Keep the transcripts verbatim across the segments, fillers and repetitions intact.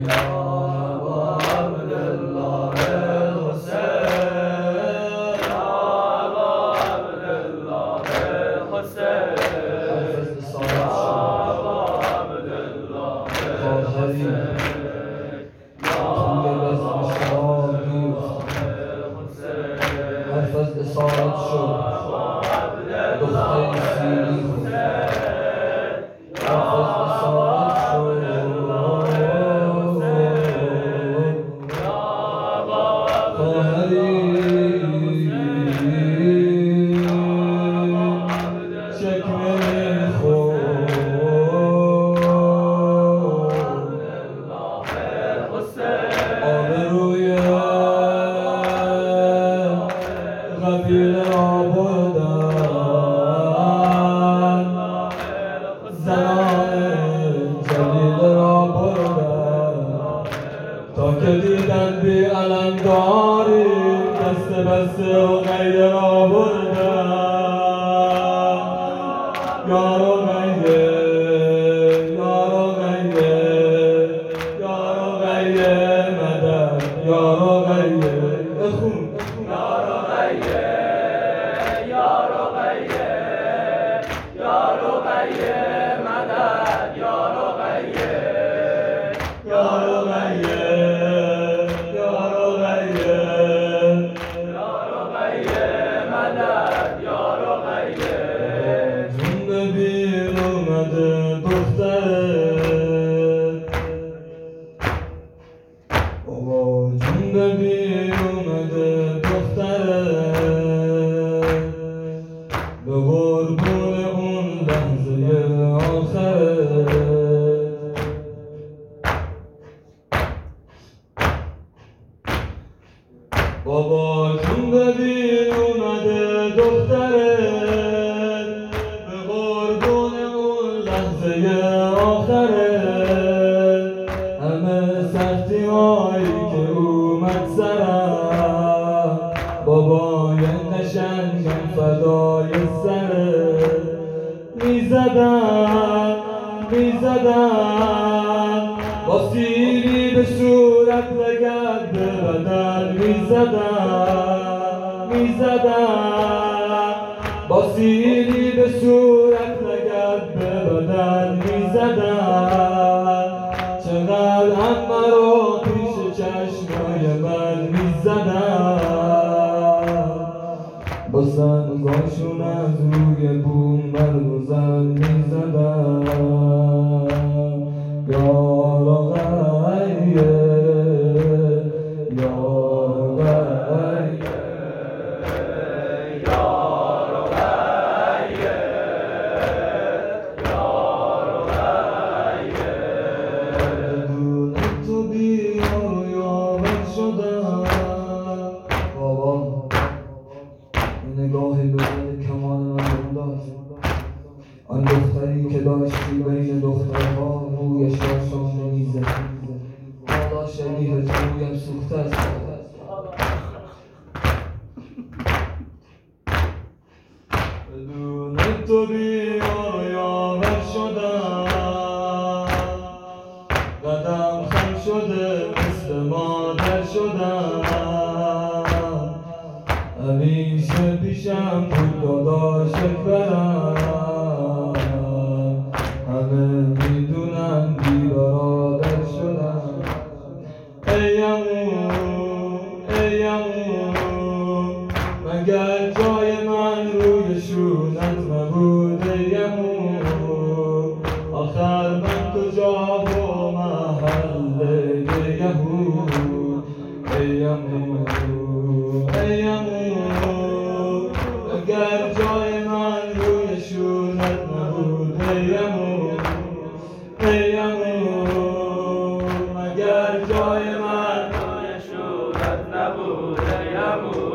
حرف از اسارت شد دختری سیری خود حرف از اسارت شد خواهری چکمه خود آبروی قبیله را بردن زنان جلیله را بردن تا که دیدن بی علمداری دست بسته و غیره را بردن یار و غیره یار و غیره یار و غیره مدد یار و غیره بخون یار و غیره یار و غیره یار و غیره مدد یار و غیره یار و غیره یار و غیره یار و غیره مدد یار و غیره جون به بیر اومده دختره بابا جون به بیر اومده دختره به قربون اون لحظه آخره بابا جون به بیر اومده دختره به قربون اون لحظه آخره همه سختی هایی که اومد سرم بابای نشنگم فدای سره میزدن میزدن با سیلی به صورت لگد به بدن میزدن میزدن با سیلی به صورت لگد به بدن میزدن چقدر همه رو پیش چشمای من میزدن با سنگاشون از روی بوم برگزن میزدن یار و غیره یار و غیره یار و غیره یار و غیره بدون تو بیار و یاور شدم بابا این نگاهی به روی کمان من انداز آن دختری که داشتی بین دخترها رویش را شانه میزد حالا شبیه رویم سوخته است بدون تو بیار و یاور شدم قدم خم شده مثل مادر شدم همیشه پیشم بود داداشت برم همه میدونم بی برادر شدم ای عمو ای عمو مگر جای من روی شونت نبود ای عمو آخر من کجا و محل یهو ای عمو ای عمو مگر جای من روی شونت نبود ای عمو ای عمو مگر جای من روی شورت نبود ای عمو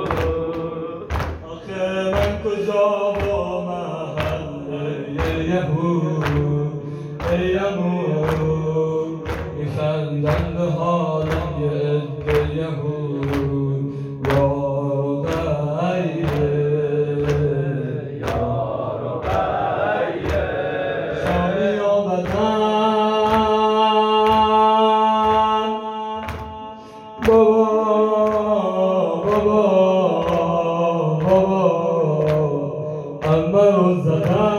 آخه من کجا و محل یهو ای عمو میخندن به حالم یه عده یهود یار و غیره یار و غیره شامی و بدن بابا بابا بابا همه رو زدم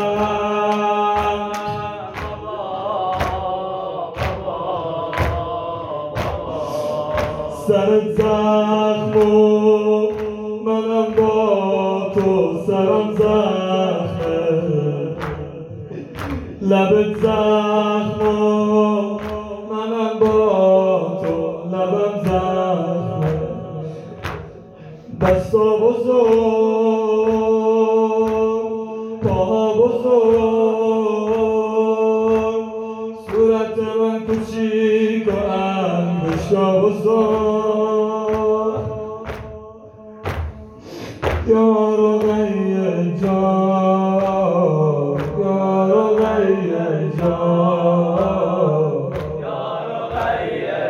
سرت زخم و منم با تو سرم زخمه لبت زخم و منم با تو لبم زخمه دستا بزرگ پاها بزرگ صورت من کوچیک و انگشتا بزرگ یارو غیه جان یارو غیه جان یارو غیه